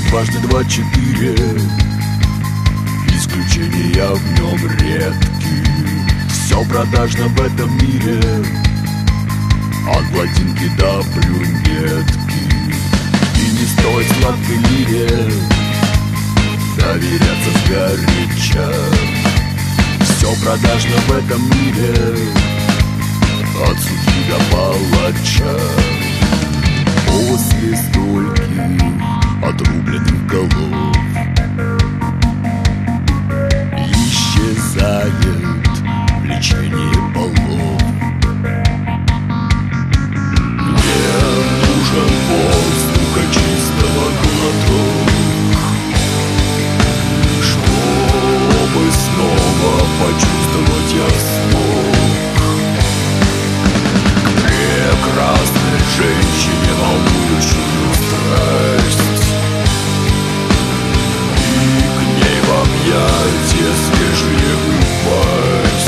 дважды два четыре, исключения в нем редки. Все продажно в этом мире, от блондинки до брюнетки. И не стоит сладкой лире доверяться сгоряча. Все продажно в этом мире, от судьи до палача. После стольких отрубленных голов исчезает влечение полов. Мне нужен воздуха чистого глоток, чтобы снова почувствовать я смог к прекрасной женщине, волнующую страсть, и к ней в объятия свежие упасть.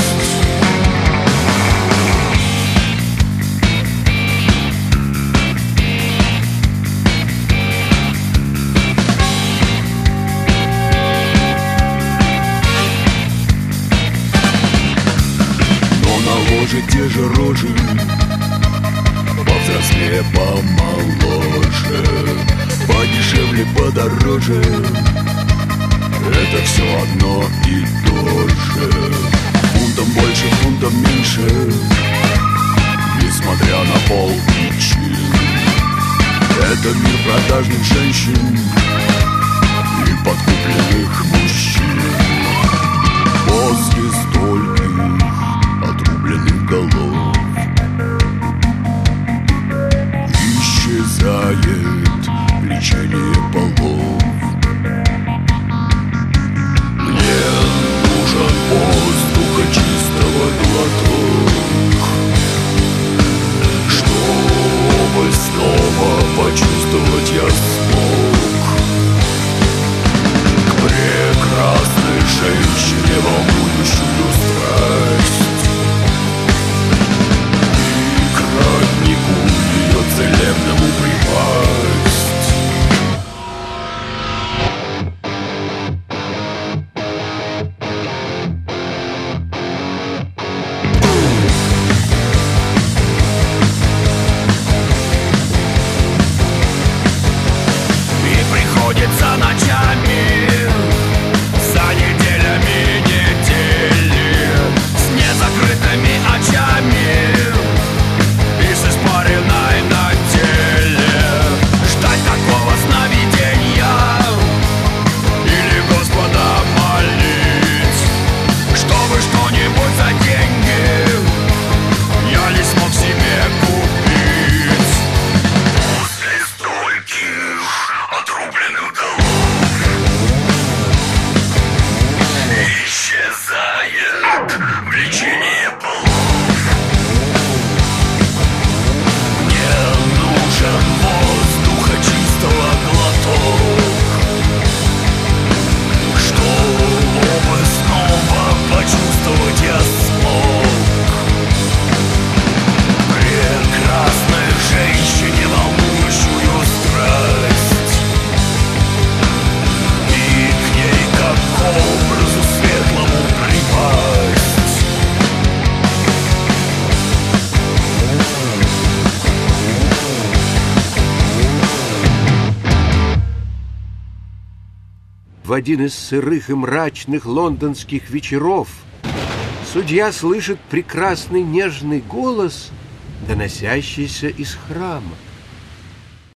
Те же рожи, повзрослее, помоложе, подешевле, подороже, это все одно и то же. Фунтом больше, фунтом меньше, несмотря на пол и чин. Это мир продажных женщин и подкупленных мужчин. После стольких отрубленных голов исчезает влечение полов. Мне нужен воздуха чистого глоток, чтобы снова почувствовать я смог к прекрасной женщине, волнующую страсть, ее целебному припасть. И приходится ночами, за неделями недели, с незакрытыми очами и с испаренной на теле, ждать такого сновидения или Господа молить, чтобы что-нибудь за деньги я не смог себе купить. После стольких отрубленных голов исчезает влечение полов. Нужен воздуха чистого глоток, чтобы снова почувствовать я смог прекрасной женщине, волнующую страсть, и к ней как к образу светлому припасть. В один из сырых и мрачных лондонских вечеров судья слышит прекрасный нежный голос, доносящийся из храма.